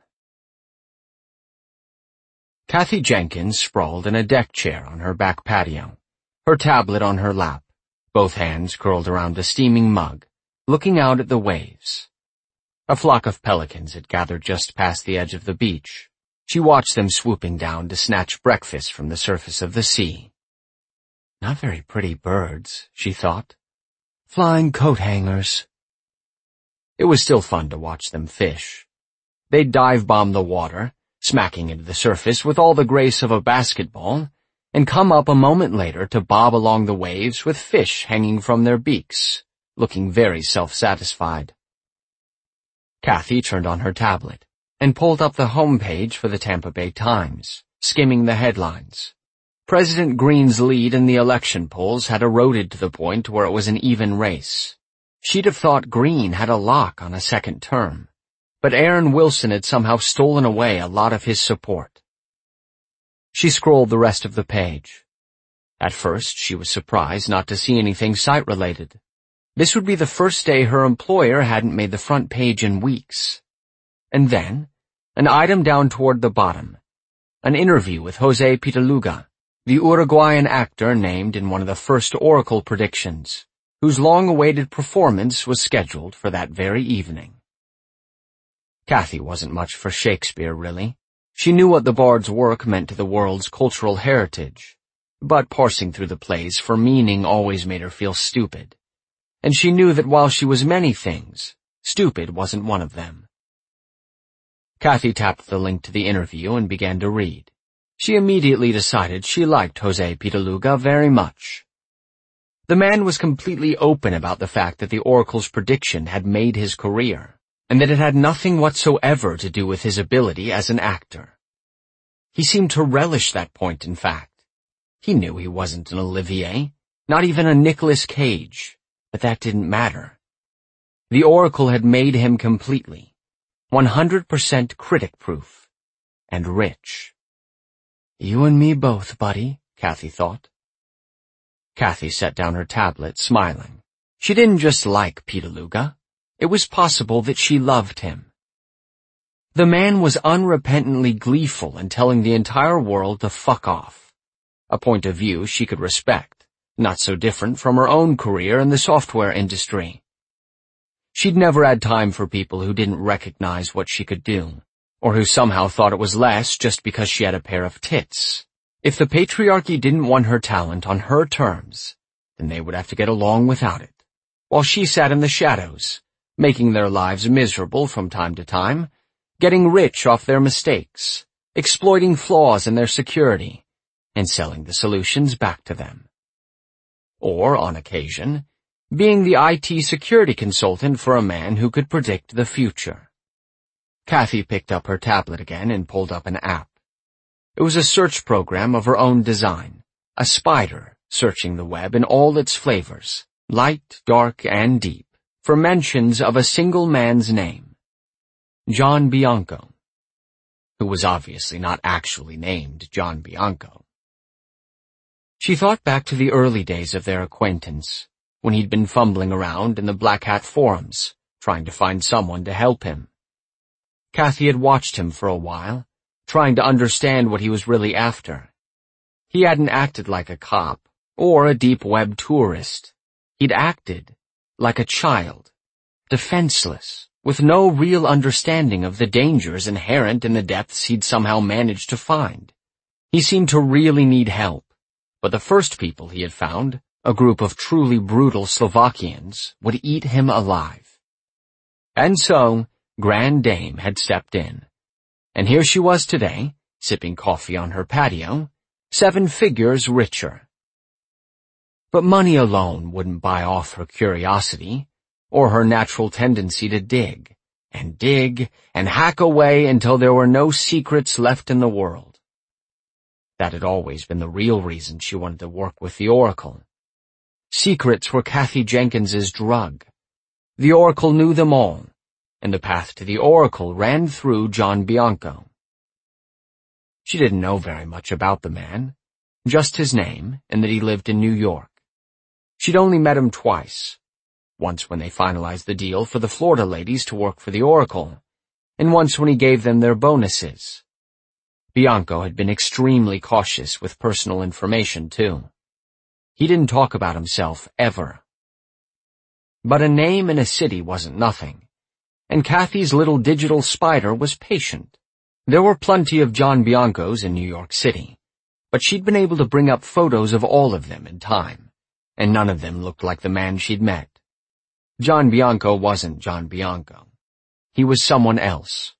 Speaker 3: Kathy Jenkins sprawled in a deck chair on her back patio, her tablet on her lap, both hands curled around a steaming mug, looking out at the waves. A flock of pelicans had gathered just past the edge of the beach. She watched them swooping down to snatch breakfast from the surface of the sea. Not very pretty birds, she thought. Flying coat hangers. It was still fun to watch them fish. They'd dive-bomb the water, smacking into the surface with all the grace of a basketball, and come up a moment later to bob along the waves with fish hanging from their beaks, looking very self-satisfied. Kathy turned on her tablet and pulled up the homepage for the Tampa Bay Times, skimming the headlines. President Green's lead in the election polls had eroded to the point where it was an even race. She'd have thought Green had a lock on a second term, but Aaron Wilson had somehow stolen away a lot of his support. She scrolled the rest of the page. At first, she was surprised not to see anything site-related. This would be the first day her employer hadn't made the front page in weeks. And then, an item down toward the bottom, an interview with Jose Pitaluga, the Uruguayan actor named in one of the first Oracle predictions, whose long-awaited performance was scheduled for that very evening. Kathy wasn't much for Shakespeare, really. She knew what the bard's work meant to the world's cultural heritage, but parsing through the plays for meaning always made her feel stupid. And she knew that while she was many things, stupid wasn't one of them. Kathy tapped the link to the interview and began to read. She immediately decided she liked Jose Pitaluga very much. The man was completely open about the fact that the Oracle's prediction had made his career, and that it had nothing whatsoever to do with his ability as an actor. He seemed to relish that point, in fact. He knew he wasn't an Olivier, not even a Nicolas Cage, but that didn't matter. The Oracle had made him completely, one hundred percent critic-proof, and rich. You and me both, buddy, Kathy thought. Kathy set down her tablet, smiling. She didn't just like Pitaluga. It was possible that she loved him. The man was unrepentantly gleeful in telling the entire world to fuck off, a point of view she could respect, not so different from her own career in the software industry. She'd never had time for people who didn't recognize what she could do, or who somehow thought it was less just because she had a pair of tits. If the patriarchy didn't want her talent on her terms, then they would have to get along without it, while she sat in the shadows, making their lives miserable from time to time, getting rich off their mistakes, exploiting flaws in their security, and selling the solutions back to them. Or, on occasion, being the I T security consultant for a man who could predict the future. Kathy picked up her tablet again and pulled up an app. It was a search program of her own design, a spider searching the web in all its flavors, light, dark, and deep, for mentions of a single man's name, John Bianco, who was obviously not actually named John Bianco. She thought back to the early days of their acquaintance, when he'd been fumbling around in the Black Hat forums, trying to find someone to help him. Kathy had watched him for a while, trying to understand what he was really after. He hadn't acted like a cop or a deep web tourist. He'd acted like a child, defenseless, with no real understanding of the dangers inherent in the depths he'd somehow managed to find. He seemed to really need help, but the first people he had found, a group of truly brutal Slovakians, would eat him alive. And so, Grand Dame had stepped in, and here she was today, sipping coffee on her patio, seven figures richer. But money alone wouldn't buy off her curiosity, or her natural tendency to dig, and dig, and hack away until there were no secrets left in the world. That had always been the real reason she wanted to work with the Oracle. Secrets were Kathy Jenkins's drug. The Oracle knew them all, and the path to the Oracle ran through John Bianco. She didn't know very much about the man,
Speaker 1: just his name and that he lived in New York. She'd only met him twice, once when they finalized the deal for the Florida ladies to work for the Oracle, and once when he gave them their bonuses. Bianco had been extremely cautious with personal information, too. He didn't talk about himself, ever. But a name in a city wasn't nothing, and Kathy's little digital spider was patient. There were plenty of John Biancos in New York City, but she'd been able to bring up photos of all of them in time, and none of them looked like the man she'd met. John Bianco wasn't John Bianco. He was someone else.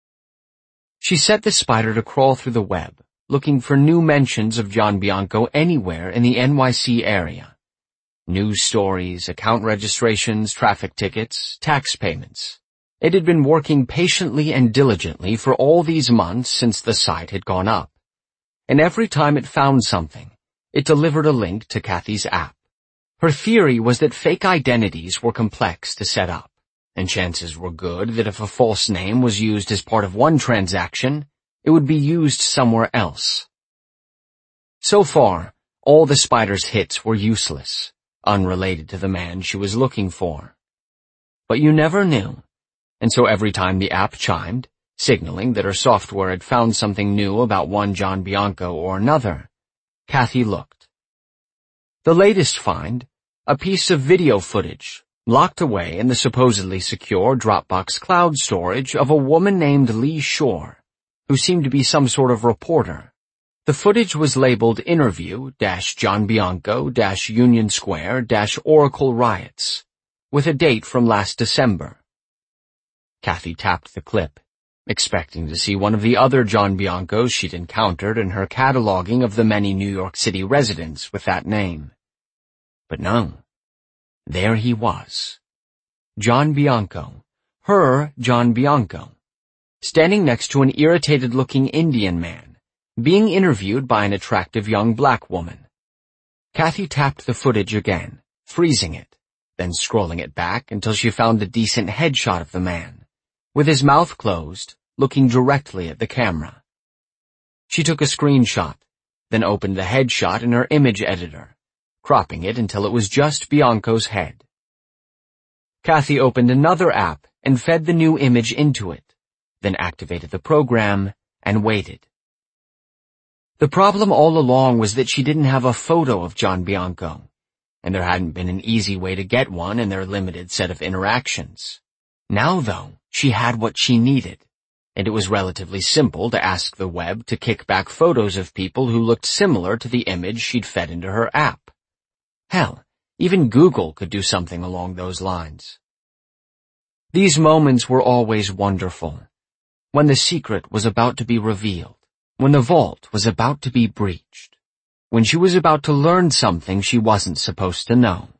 Speaker 1: She set the spider to crawl through the web, looking for new mentions of John Bianco anywhere in the N Y C area. News stories, account registrations, traffic tickets, tax payments. It had been working patiently and diligently for all these months since the site had gone up. And every time it found something, it delivered a link to Kathy's app. Her theory was that fake identities were complex to set up, and chances were good that if a false name was used as part of one transaction, it would be used somewhere else. So far, all the spider's hits were useless, unrelated to the man she was looking for. But you never knew, and so every time the app chimed, signaling that her software had found something new about one John Bianco or another, Kathy looked. The latest find, a piece of video footage, locked away in the supposedly secure Dropbox cloud storage of a woman named Lee Shore, who seemed to be some sort of reporter. The footage was labeled Interview-John Bianco-Union Square-Oracle Riots, with a date from last December. Kathy tapped the clip, expecting to see one of the other John Biancos she'd encountered in her cataloging of the many New York City residents with that name. But no. There he was. John Bianco. Her John Bianco. Standing next to an irritated-looking Indian man, being interviewed by an attractive young black woman. Kathy tapped the footage again, freezing it, then scrolling it back until she found a decent headshot of the man, with his mouth closed, looking directly at the camera. She took a screenshot, then opened the headshot in her image editor, cropping it until it was just Bianco's head. Kathy opened another app and fed the new image into it, then activated the program and waited. The problem all along was that she didn't have a photo of John Bianco, and there hadn't been an easy way to get one in their limited set of interactions. Now, though, she had what she needed, and it was relatively simple to ask the web to kick back photos of people who looked similar to the image she'd fed into her app. Hell, even Google could do something along those lines. These moments were always wonderful, when the secret was about to be revealed, when the vault was about to be breached, when she was about to learn something she wasn't supposed to know.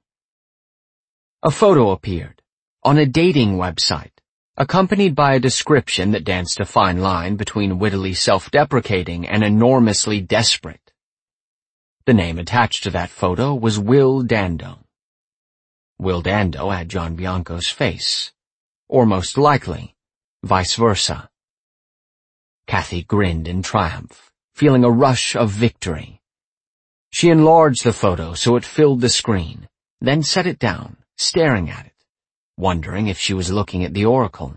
Speaker 1: A photo appeared, on a dating website, accompanied by a description that danced a fine line between wittily self-deprecating and enormously desperate. The name attached to that photo was Will Dando. Will Dando had John Bianco's face, or most likely, vice versa. Kathy grinned in triumph, feeling a rush of victory. She enlarged the photo so it filled the screen, then set it down, staring at it, wondering if she was looking at the Oracle.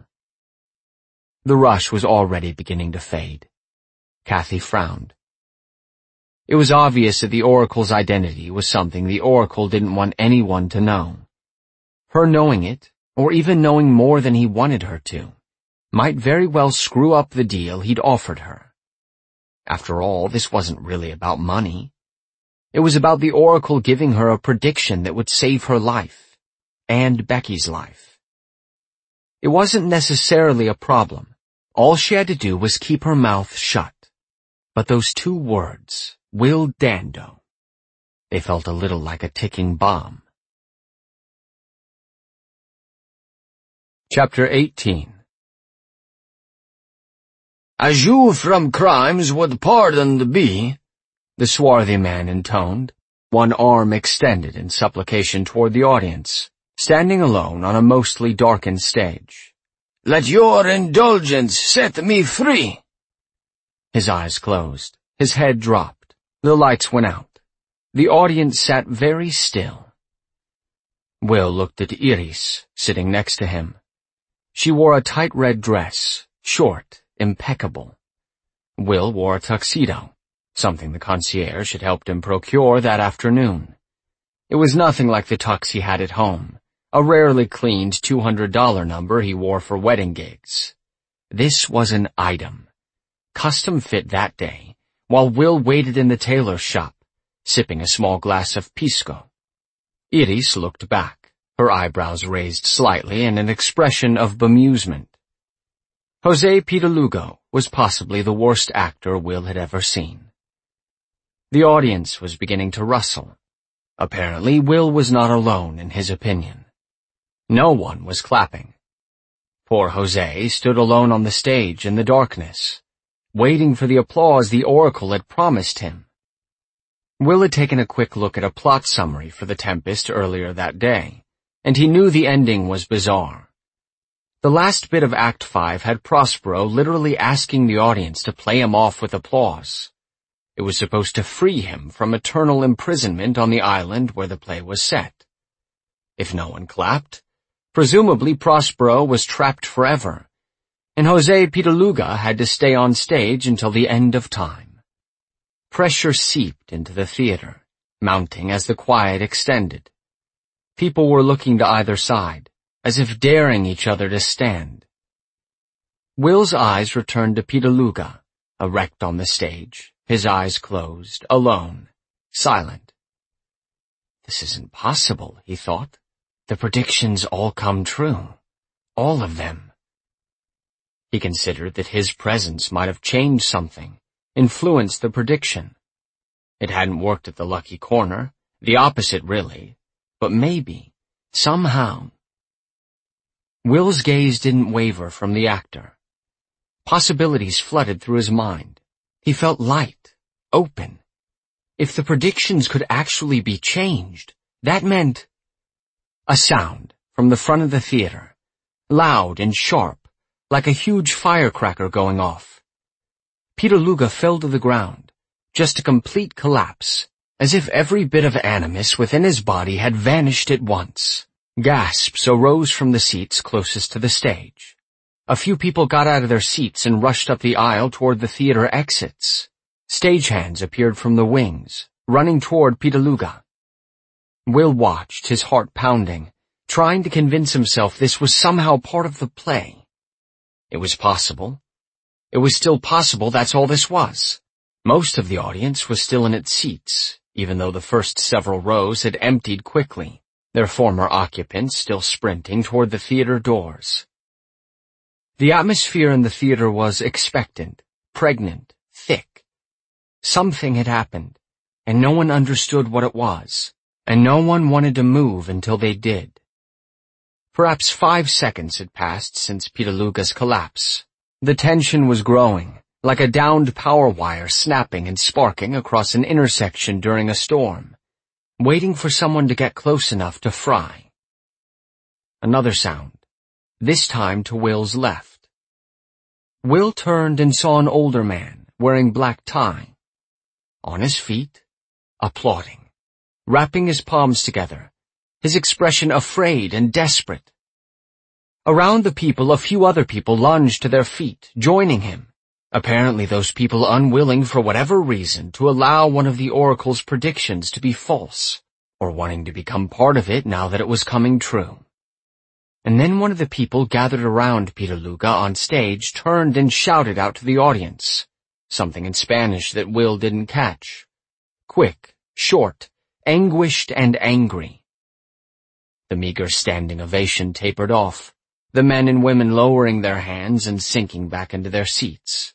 Speaker 1: The rush was already beginning to fade. Kathy frowned. It was obvious that the Oracle's identity was something the Oracle didn't want anyone to know. Her knowing it, or even knowing more than he wanted her to, might very well screw up the deal he'd offered her. After all, this wasn't really about money. It was about the Oracle giving her a prediction that would save her life, and Becky's life. It wasn't necessarily a problem. All she had to do was keep her mouth shut. But those two words, Will Dando, they felt a little like a ticking bomb. Chapter eighteen.
Speaker 3: As you from crimes would pardon the bee,
Speaker 1: the swarthy man intoned, one arm extended in supplication toward the audience, standing alone on a mostly darkened stage.
Speaker 3: Let your indulgence set me free.
Speaker 1: His eyes closed, his head dropped, The lights went out. The audience sat very still. Will looked at Iris, sitting next to him. She wore a tight red dress, short, impeccable. Will wore a tuxedo, something the concierge had helped him procure that afternoon. It was nothing like the tux he had at home, a rarely cleaned two hundred dollar number he wore for wedding gigs. This was an item, custom fit that day, while Will waited in the tailor's shop, sipping a small glass of pisco. Iris looked back, her eyebrows raised slightly in an expression of bemusement. Jose Pitalugo was possibly the worst actor Will had ever seen. The audience was beginning to rustle. Apparently, Will was not alone in his opinion. No one was clapping. Poor Jose stood alone on the stage in the darkness, waiting for the applause the oracle had promised him. Will had taken a quick look at a plot summary for The Tempest earlier that day, and he knew the ending was bizarre. The last bit of Act Five had Prospero literally asking the audience to play him off with applause. It was supposed to free him from eternal imprisonment on the island where the play was set. If no one clapped, presumably Prospero was trapped forever, and Jose Pitaluga had to stay on stage until the end of time. Pressure seeped into the theater, mounting as the quiet extended. People were looking to either side, as if daring each other to stand. Will's eyes returned to Pitaluga, erect on the stage, his eyes closed, alone, silent. This isn't possible, he thought. The predictions all come true. All of them. He considered that his presence might have changed something, influenced the prediction. It hadn't worked at the lucky corner, the opposite really, but maybe, somehow. Will's gaze didn't waver from the actor. Possibilities flooded through his mind. He felt light, open. If the predictions could actually be changed, that meant... A sound from the front of the theater, loud and sharp, like a huge firecracker going off. Pitaluga fell to the ground, just a complete collapse, as if every bit of animus within his body had vanished at once. Gasps arose from the seats closest to the stage. A few people got out of their seats and rushed up the aisle toward the theater exits. Stagehands appeared from the wings, running toward Pitaluga. Will watched, his heart pounding, trying to convince himself this was somehow part of the play. It was possible. It was still possible that's all this was. Most of the audience was still in its seats, even though the first several rows had emptied quickly, their former occupants still sprinting toward the theater doors. The atmosphere in the theater was expectant, pregnant, thick. Something had happened, and no one understood what it was. And no one wanted to move until they did. Perhaps five seconds had passed since Pitaluga's collapse. The tension was growing, like a downed power wire snapping and sparking across an intersection during a storm, waiting for someone to get close enough to fry. Another sound, this time to Will's left. Will turned and saw an older man, wearing black tie. On his feet, applauding. Wrapping his palms together, his expression afraid and desperate. Around the people, a few other people lunged to their feet, joining him, apparently those people unwilling for whatever reason to allow one of the oracle's predictions to be false, or wanting to become part of it now that it was coming true. And then one of the people gathered around Pitaluga on stage turned and shouted out to the audience, something in Spanish that Will didn't catch. Quick, short, anguished and angry. The meager standing ovation tapered off, the men and women lowering their hands and sinking back into their seats.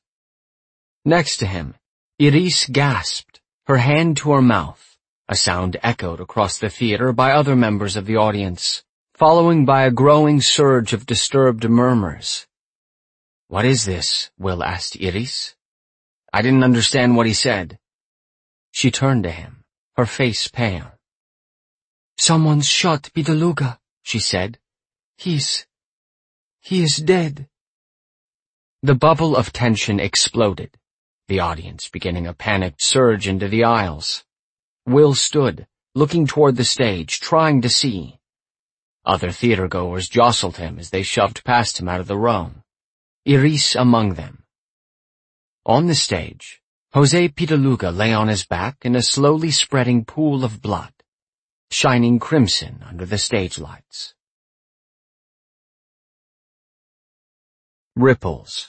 Speaker 1: Next to him, Iris gasped, her hand to her mouth. A sound echoed across the theater by other members of the audience, following by a growing surge of disturbed murmurs. "What is this?" Will asked Iris. "I didn't understand what he said." She turned to him, her face pale. "Someone's shot Pitaluga," she said. He's... he is dead." The bubble of tension exploded. the audience beginning a panicked surge into the aisles. Will stood, looking toward the stage, trying to see. Other theatergoers jostled him as they shoved past him out of the row, Iris among them. On the stage, Jose Pitaluga lay on his back in a slowly spreading pool of blood, shining crimson under the stage lights. Ripples.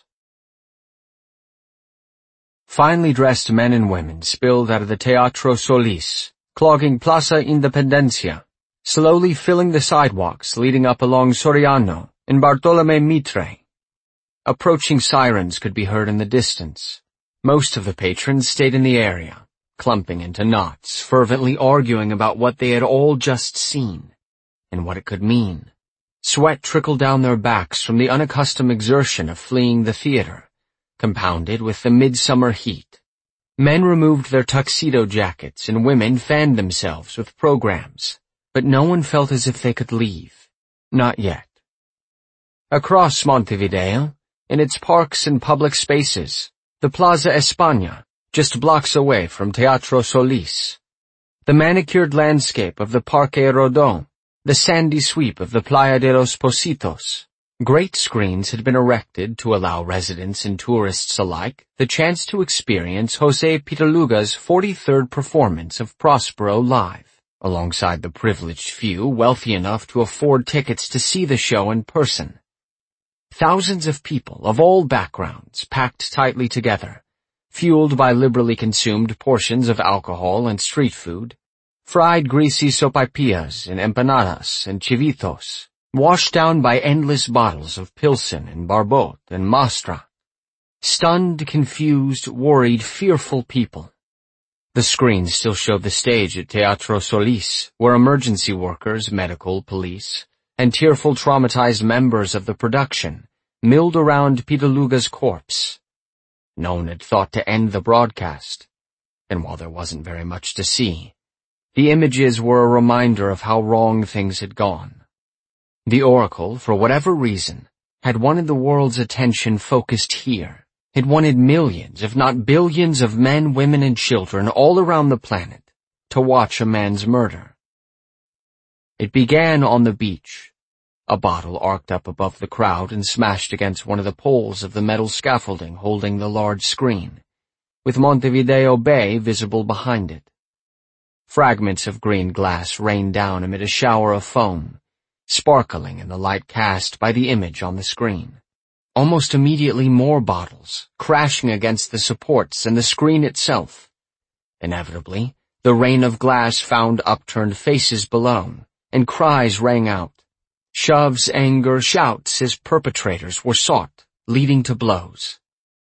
Speaker 1: Finely dressed men and women spilled out of the Teatro Solis, clogging Plaza Independencia, slowly filling the sidewalks leading up along Soriano and Bartolomé Mitre. Approaching sirens could be heard in the distance. Most of the patrons stayed in the area, clumping into knots, fervently arguing about what they had all just seen, and what it could mean. Sweat trickled down their backs from the unaccustomed exertion of fleeing the theater, compounded with the midsummer heat. Men removed their tuxedo jackets and women fanned themselves with programs, but no one felt as if they could leave. Not yet. Across Montevideo, in its parks and public spaces, the Plaza España, just blocks away from Teatro Solis, the manicured landscape of the Parque Rodó, the sandy sweep of the Playa de los Pocitos. Great screens had been erected to allow residents and tourists alike the chance to experience Jose Pitaluga's forty-third performance of Prospero live, alongside the privileged few wealthy enough to afford tickets to see the show in person. Thousands of people of all backgrounds packed tightly together, fueled by liberally consumed portions of alcohol and street food, fried greasy sopaipillas and empanadas and chivitos, washed down by endless bottles of Pilsen and Barbot and Mastra. Stunned, confused, worried, fearful people. The screens still showed the stage at Teatro Solis, where emergency workers, medical, police, and tearful, traumatized members of the production milled around Pitaluga's corpse. No one had thought to end the broadcast, and while there wasn't very much to see, the images were a reminder of how wrong things had gone. The Oracle, for whatever reason, had wanted the world's attention focused here. It wanted millions, if not billions, of men, women, and children all around the planet to watch a man's murder. It began on the beach. A bottle arced up above the crowd and smashed against one of the poles of the metal scaffolding holding the large screen, with Montevideo Bay visible behind it. Fragments of green glass rained down amid a shower of foam, sparkling in the light cast by the image on the screen. Almost immediately more bottles, crashing against the supports and the screen itself. Inevitably, the rain of glass found upturned faces below, and cries rang out. Shoves, anger, shouts as perpetrators were sought, leading to blows.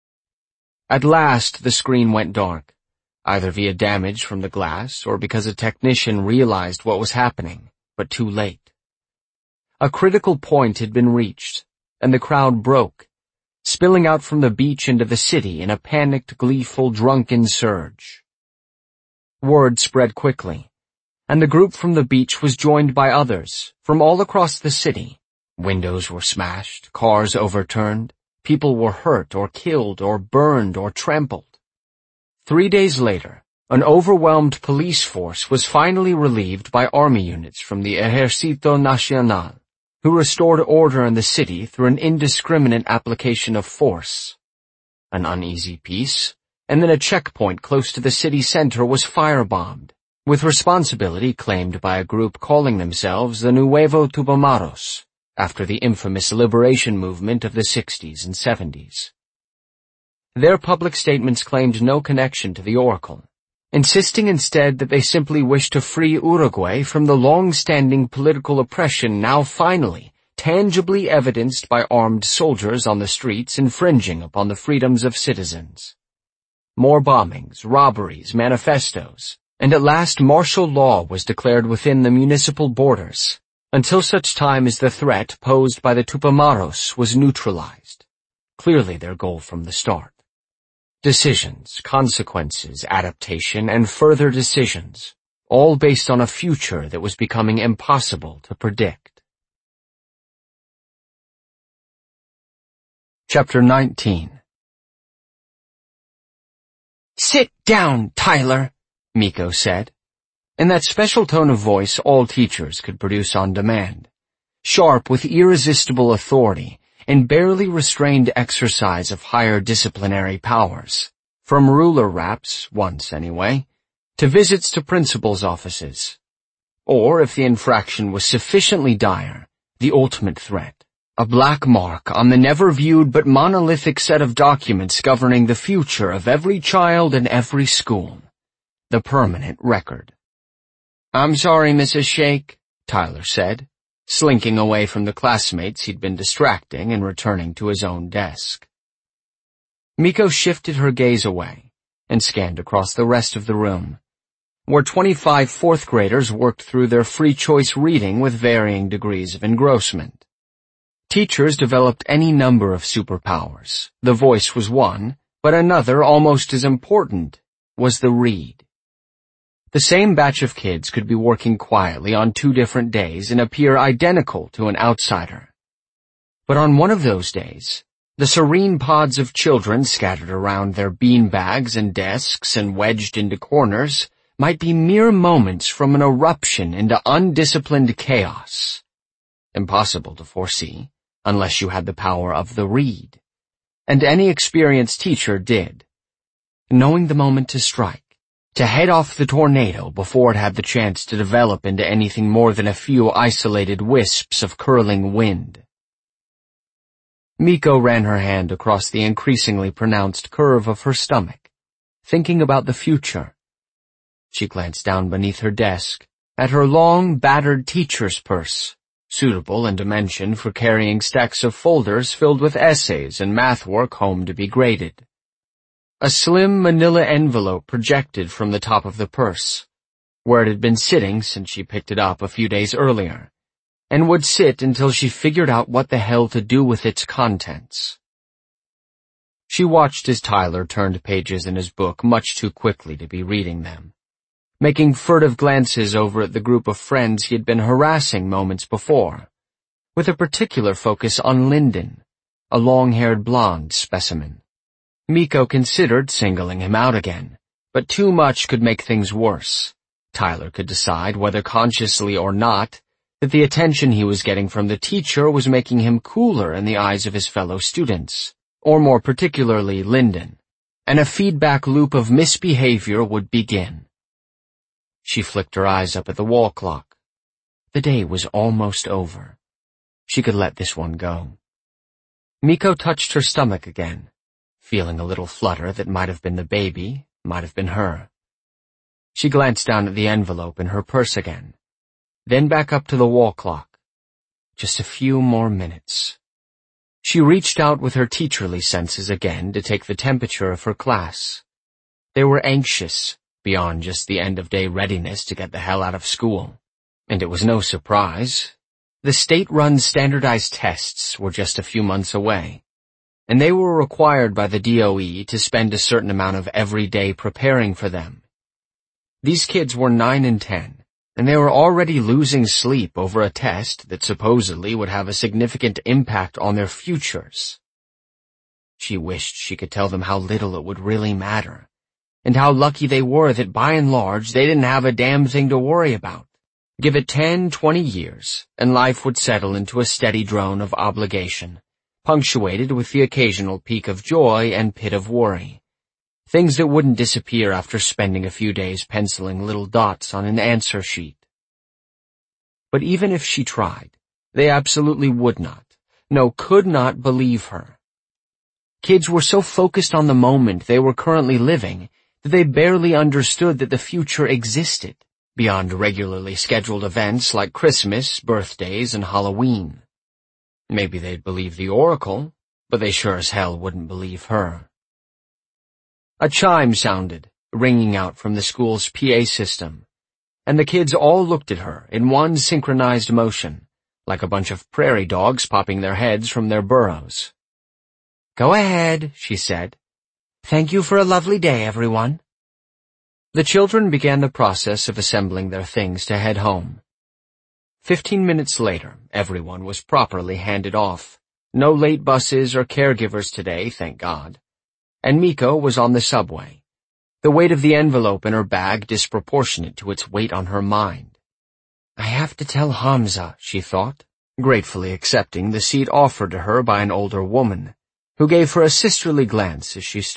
Speaker 1: At last the screen went dark, either via damage from the glass or because a technician realized what was happening, but too late. A critical point had been reached, and the crowd broke, spilling out from the beach into the city in a panicked, gleeful, drunken surge. Word spread quickly, and the group from the beach was joined by others from all across the city. Windows were smashed, cars overturned, people were hurt or killed or burned or trampled. Three days later, an overwhelmed police force was finally relieved by army units from the Ejército Nacional, who restored order in the city through an indiscriminate application of force. An uneasy peace, and then a checkpoint close to the city center was firebombed, with responsibility claimed by a group calling themselves the Nuevo Tupamaros, after the infamous liberation movement of the sixties and seventies. Their public statements claimed no connection to the Oracle, insisting instead that they simply wished to free Uruguay from the long-standing political oppression now finally, tangibly evidenced by armed soldiers on the streets infringing upon the freedoms of citizens. More bombings, robberies, manifestos, and at last martial law was declared within the municipal borders, until such time as the threat posed by the Tupamaros was neutralized, clearly their goal from the start. Decisions, consequences, adaptation, and further decisions, all based on a future that was becoming impossible to predict. Chapter nineteen. "Sit down, Tyler," Miko said, in that special tone of voice all teachers could produce on demand, sharp with irresistible authority and barely restrained exercise of higher disciplinary powers, from ruler raps, once anyway, to visits to principals' offices. Or, if the infraction was sufficiently dire, the ultimate threat, a black mark on the never-viewed but monolithic set of documents governing the future of every child in every school, the permanent record. "I'm sorry, Missus Shake," Tyler said, slinking away from the classmates he'd been distracting and returning to his own desk. Miko shifted her gaze away and scanned across the rest of the room, where twenty-five fourth graders worked through their free choice reading with varying degrees of engrossment. Teachers developed any number of superpowers. The voice was one, but another almost as important was the read. The same batch of kids could be working quietly on two different days and appear identical to an outsider. But on one of those days, the serene pods of children scattered around their bean bags and desks and wedged into corners might be mere moments from an eruption into undisciplined chaos. Impossible to foresee, unless you had the power of the read. And any experienced teacher did. Knowing the moment to strike, to head off the tornado before it had the chance to develop into anything more than a few isolated wisps of curling wind. Miko ran her hand across the increasingly pronounced curve of her stomach, thinking about the future. She glanced down beneath her desk, at her long, battered teacher's purse, suitable in dimension for carrying stacks of folders filled with essays and math work home to be graded. A slim manila envelope projected from the top of the purse, where it had been sitting since she picked it up a few days earlier, and would sit until she figured out what the hell to do with its contents. She watched as Tyler turned pages in his book much too quickly to be reading them, making furtive glances over at the group of friends he had been harassing moments before, with a particular focus on Lyndon, a long-haired blonde specimen. Miko considered singling him out again, but too much could make things worse. Tyler could decide, whether consciously or not, that the attention he was getting from the teacher was making him cooler in the eyes of his fellow students, or more particularly Lyndon, and a feedback loop of misbehavior would begin. She flicked her eyes up at the wall clock. The day was almost over. She could let this one go. Miko touched her stomach again, feeling a little flutter that might have been the baby, might have been her. She glanced down at the envelope in her purse again, then back up to the wall clock. Just a few more minutes. She reached out with her teacherly senses again to take the temperature of her class. They were anxious, beyond just the end-of-day readiness to get the hell out of school. And it was no surprise. The state-run standardized tests were just a few months away, and they were required by the D O E to spend a certain amount of every day preparing for them. These kids were nine and ten, and they were already losing sleep over a test that supposedly would have a significant impact on their futures. She wished she could tell them how little it would really matter, and how lucky they were that by and large they didn't have a damn thing to worry about. Give it ten, twenty years, and life would settle into a steady drone of obligation, punctuated with the occasional peak of joy and pit of worry. Things that wouldn't disappear after spending a few days penciling little dots on an answer sheet. But even if she tried, they absolutely would not, no, could not believe her. Kids were so focused on the moment they were currently living that they barely understood that the future existed, beyond regularly scheduled events like Christmas, birthdays, and Halloween. Maybe they'd believe the Oracle, but they sure as hell wouldn't believe her. A chime sounded, ringing out from the school's P A system, and the kids all looked at her in one synchronized motion, like a bunch of prairie dogs popping their heads from their burrows. "Go ahead," she said. "Thank you for a lovely day, everyone." The children began the process of assembling their things to head home. Fifteen minutes later, everyone was properly handed off. No late buses or caregivers today, thank God. And Miko was on the subway, the weight of the envelope in her bag disproportionate to its weight on her mind. I have to tell Hamza, she thought, gratefully accepting the seat offered to her by an older woman, who gave her a sisterly glance as she stood